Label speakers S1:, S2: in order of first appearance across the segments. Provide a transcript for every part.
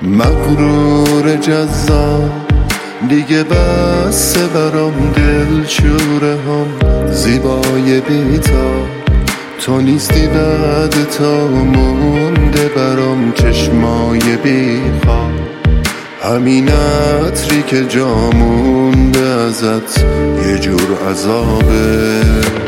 S1: مغرور جذاب دیگه بسه برام، دل شوره هم زیبای بیتا تو نیستی، بعد تا مونده برام چشمای بیخواب. همین عطری که جا مونده ازت یه جور عذابه.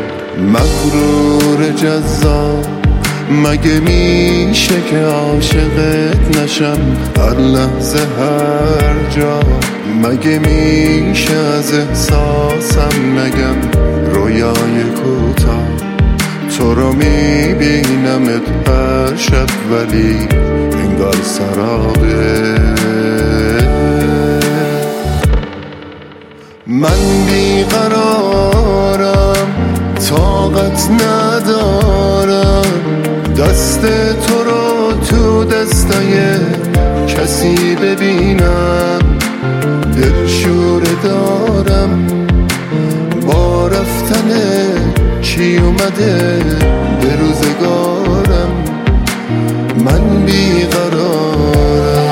S1: مغرور جذاب مگه میشه که عاشقت نشم هر لحظه هر جا؟ مگه میشه از احساسم نگم رویای کوتاه؟ تو رو میبینمت هر شب ولی انگار سرابه. من بیقرارم، طاقت ندارم دست تو رو تو دستای کسی ببینم. دلشوره دارم با رفتن چی اومده به روزگارم. من بیقرارم.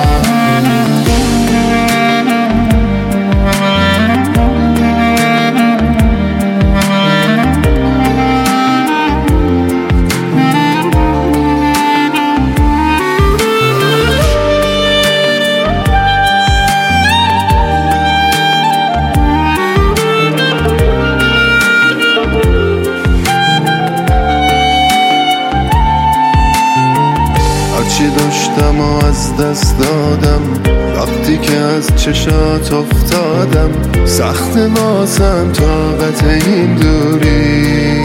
S1: چی داشتم و از دست دادم وقتی که از چشات افتادم. سخت واسم طاقت این دوری،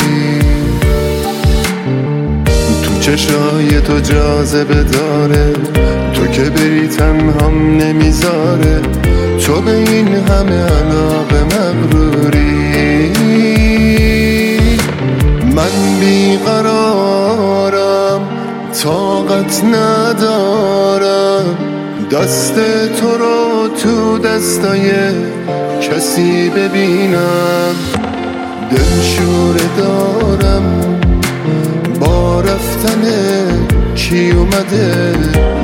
S1: تو چشای تو جاذبه داره، تو که بری تنهام نمیذاره. تو به این همه علاقه مغروری. من بیقرارم، طاقت ندارم دست تو رو تو دستای کسی ببینم. دلشوره دارم با رفتن چی اومده